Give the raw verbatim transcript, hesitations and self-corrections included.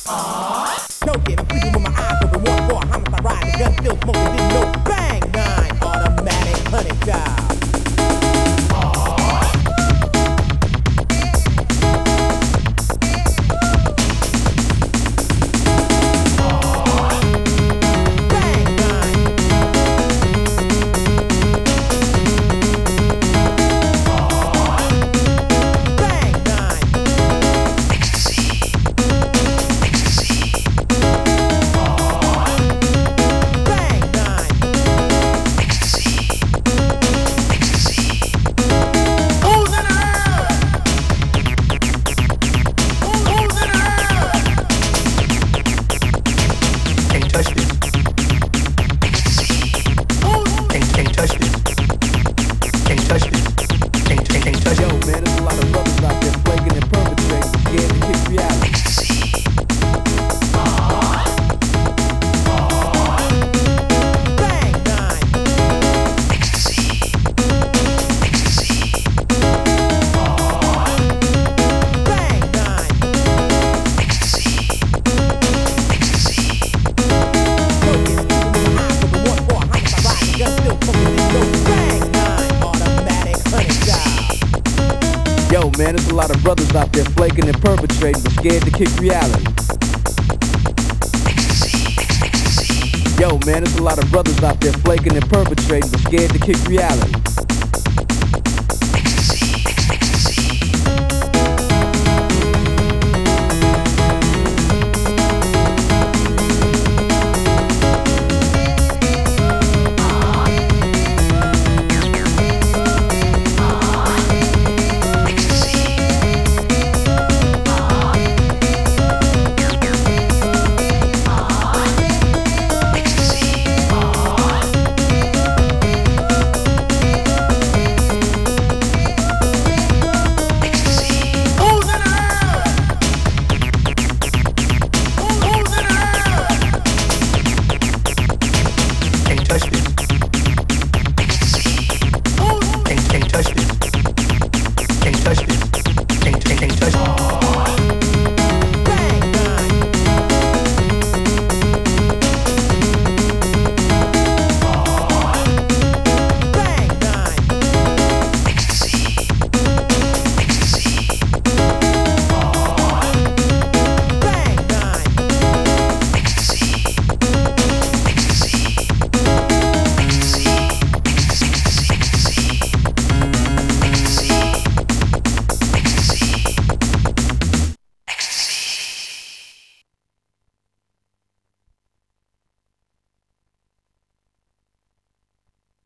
Smoking, I'm sleeping with my eyes open. One for homicide ride, the gun still smoking. Didn't know. Bang nine, automatic honey job. Yo, man, there's a lot of brothers out there flaking and perpetrating, but scared to kick reality. Yo, man, there's a lot of brothers out there flaking and perpetrating, but scared to kick reality.